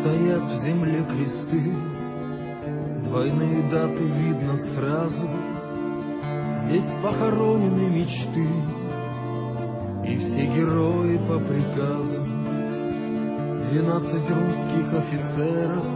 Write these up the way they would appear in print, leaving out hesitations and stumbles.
стоят в земле кресты, двойные даты видно сразу. Здесь похоронены мечты, и все герои по приказу. 12 русских офицеров,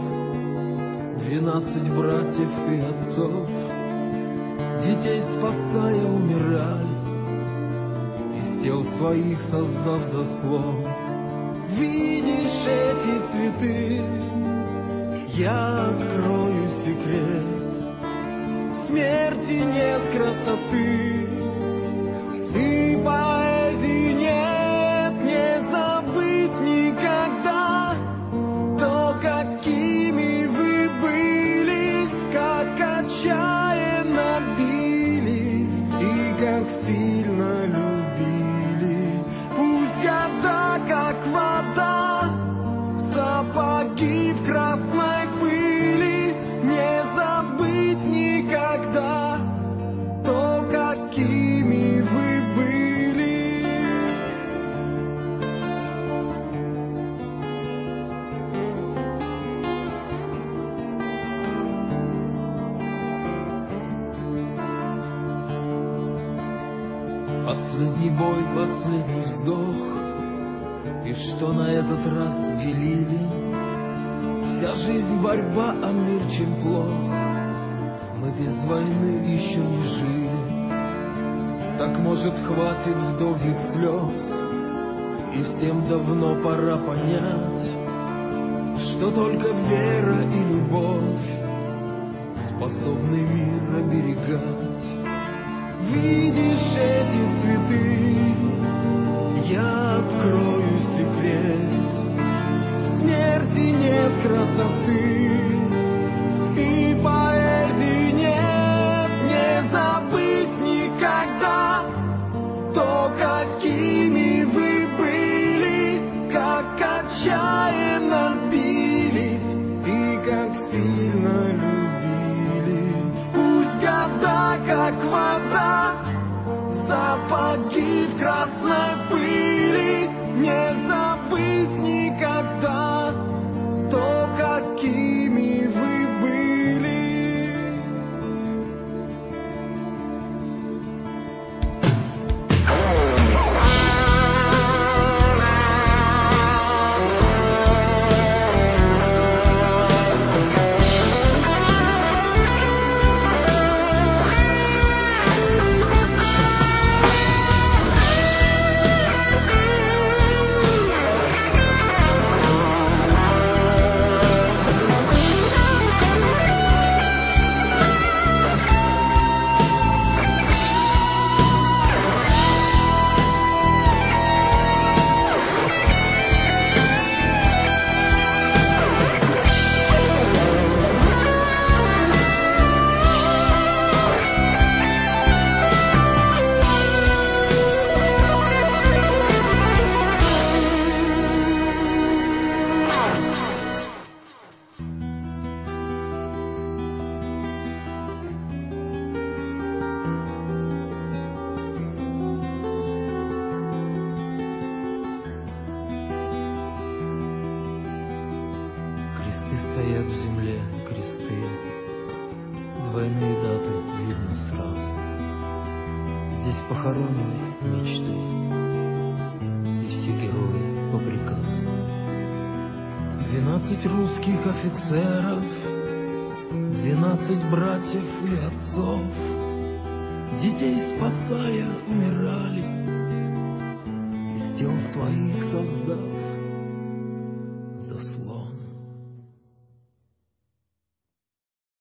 12 братьев и отцов, детей спасая умирали, из тел своих создав заслон. Видишь эти цветы, я открою секрет. В смерти нет красоты, и поэзии нет. Не забыть никогда то, какими вы были, как отчаянно бились и как сильно любили. Пусть года, как вода, сапоги в красной пыли. Не забыть никогда то, какими вы были. Последний бой, последний вздох, и что на этот раз делили? Вся жизнь борьба, а мир чем плох. Мы без войны еще не жили. Так, может, хватит вдовьих слез, и всем давно пора понять, что только вера и любовь способны мир оберегать. Видишь эти цветы, я открою секрет. В смерти нет красоты, и поэзии нет. Не забыть никогда то, какими вы были, как отчаянно бились и как сильно любили. Пусть года, как вода, сапоги в красной пыли. Не забыть никогда то, какими вы были. Стоят в земле кресты, двойные даты видно сразу. Здесь похоронены мечты, и все герои по приказу. 12 русских офицеров, 12 братьев и отцов, детей спасая умирали, из тел своих создав